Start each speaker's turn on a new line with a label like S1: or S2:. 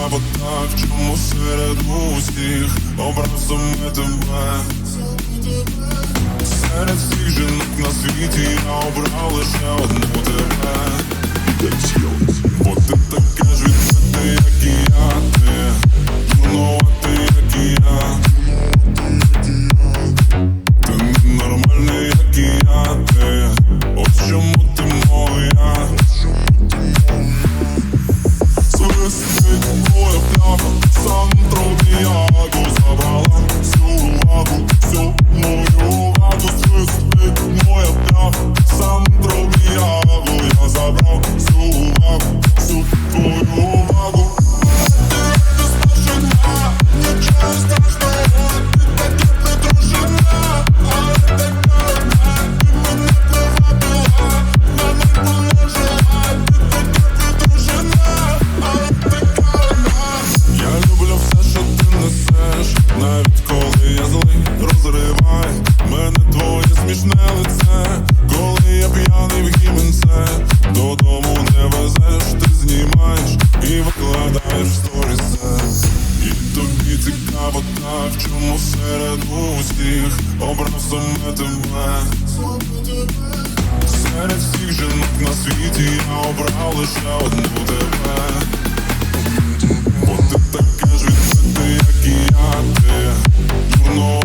S1: цікаво так, чому серед усіх обрав саме тебе. Серед всіх жінок на світі я обрав лише одну тебе. Бо ти така ж відкрита, як і я, ти дурнувата, як і я. Ти ненормальний, як і я, ти. Ось чому ти моя. Свистить моя пляха, Санта-Троміаго забрала всю увагу, всю мою увагу. Свистить моя пляха, Санта-Троміаго, я забрав всю увагу, всю твою увагу. Ти спасена, нічого страшного, ти так як не дружина, але така одна, ти мене привабила, мене положила, ти так як не дружина, але така одна. Я люблю все, що ти несеш, навіть коли я злий, розривай мене твоє смішне лице. Коли я п'яний в гімнце, додому не везеш, ти знімаєш і викладаєш в сторісе. І тобі цікаво так, чому серед усіх обрав саме тебе. Серед всіх жінок на світі я обрав лише одну тебе. Бо ти така ж відкрита, як і я, ти дурнувата,